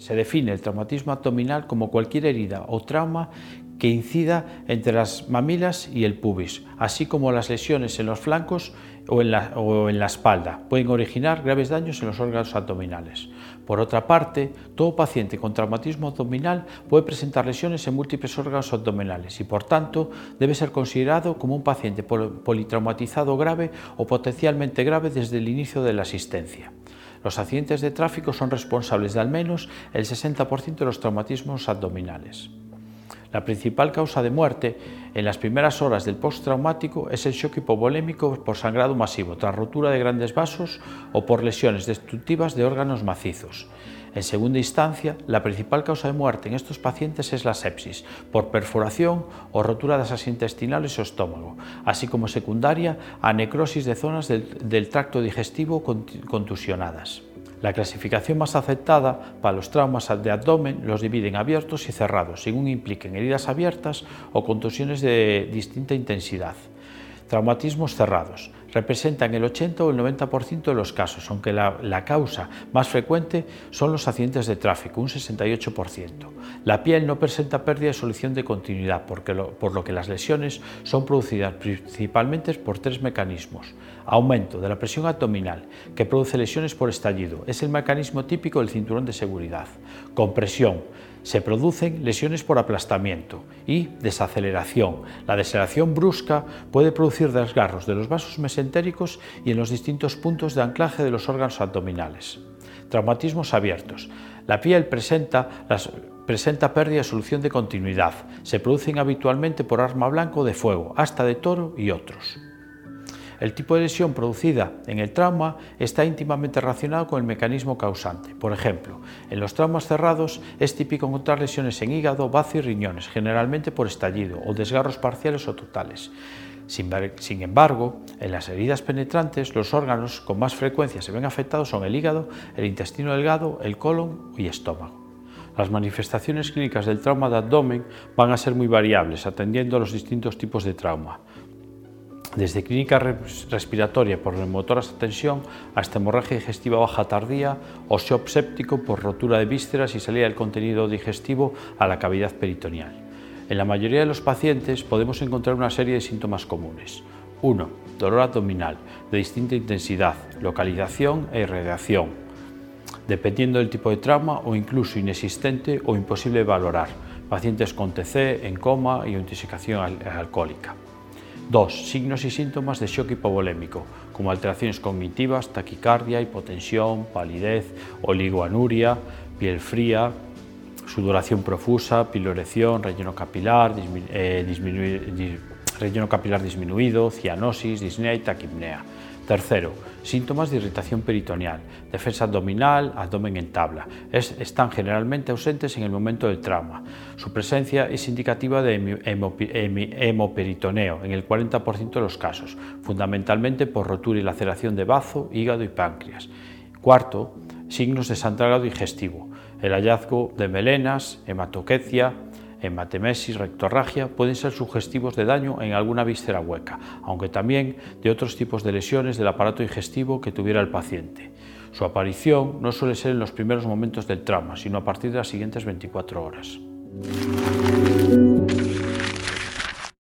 Se define el traumatismo abdominal como cualquier herida o trauma que incida entre las mamilas y el pubis, así como las lesiones en los flancos o en la espalda. Pueden originar graves daños en los órganos abdominales. Por otra parte, todo paciente con traumatismo abdominal puede presentar lesiones en múltiples órganos abdominales y, por tanto, debe ser considerado como un paciente politraumatizado grave o potencialmente grave desde el inicio de la asistencia. Los accidentes de tráfico son responsables de al menos el 60% de los traumatismos abdominales. La principal causa de muerte en las primeras horas del postraumático es el shock hipovolémico por sangrado masivo tras rotura de grandes vasos o por lesiones destructivas de órganos macizos. En segunda instancia, la principal causa de muerte en estos pacientes es la sepsis, por perforación o rotura de asas intestinales o estómago, así como secundaria a necrosis de zonas del tracto digestivo contusionadas. La clasificación más aceptada para los traumas de abdomen los divide en abiertos y cerrados, según impliquen heridas abiertas o contusiones de distinta intensidad. Traumatismos cerrados representan el 80 o el 90% de los casos, aunque la causa más frecuente son los accidentes de tráfico, un 68%. La piel no presenta pérdida de solución de continuidad, por lo que las lesiones son producidas principalmente por tres mecanismos. Aumento de la presión abdominal, que produce lesiones por estallido, es el mecanismo típico del cinturón de seguridad. Compresión, se producen lesiones por aplastamiento, y desaceleración. La desaceleración brusca puede producir desgarros de los vasos mesentéricos y en los distintos puntos de anclaje de los órganos abdominales. Traumatismos abiertos. La piel presenta pérdida de solución de continuidad. Se producen habitualmente por arma blanca o de fuego, asta de toro y otros. El tipo de lesión producida en el trauma está íntimamente relacionado con el mecanismo causante. Por ejemplo, en los traumas cerrados es típico encontrar lesiones en hígado, bazo y riñones, generalmente por estallido o desgarros parciales o totales. Sin embargo, en las heridas penetrantes, los órganos con más frecuencia se ven afectados son el hígado, el intestino delgado, el colon y estómago. Las manifestaciones clínicas del trauma de abdomen van a ser muy variables, atendiendo a los distintos tipos de trauma. Desde clínica respiratoria por neumotoras a tensión hasta hemorragia digestiva baja tardía o shock séptico por rotura de vísceras y salida del contenido digestivo a la cavidad peritoneal. En la mayoría de los pacientes podemos encontrar una serie de síntomas comunes. 1. Dolor abdominal de distinta intensidad, localización e irradiación, dependiendo del tipo de trauma o incluso inexistente o imposible de valorar. Pacientes con TC, en coma y intoxicación alcohólica. 2. Signos y síntomas de shock hipovolémico, como alteraciones cognitivas, taquicardia, hipotensión, palidez, oligoanuria, piel fría, sudoración profusa, piloerección, relleno capilar disminuido, cianosis, disnea y taquipnea. 3. Síntomas de irritación peritoneal, defensa abdominal, abdomen en tabla. Están generalmente ausentes en el momento del trauma. Su presencia es indicativa de hemoperitoneo en el 40% de los casos, fundamentalmente por rotura y laceración de bazo, hígado y páncreas. 4. Signos de sangrado digestivo. El hallazgo de melenas, hematoquecia, hematemesis, rectorragia pueden ser sugestivos de daño en alguna víscera hueca, aunque también de otros tipos de lesiones del aparato digestivo que tuviera el paciente. Su aparición no suele ser en los primeros momentos del trauma, sino a partir de las siguientes 24 horas.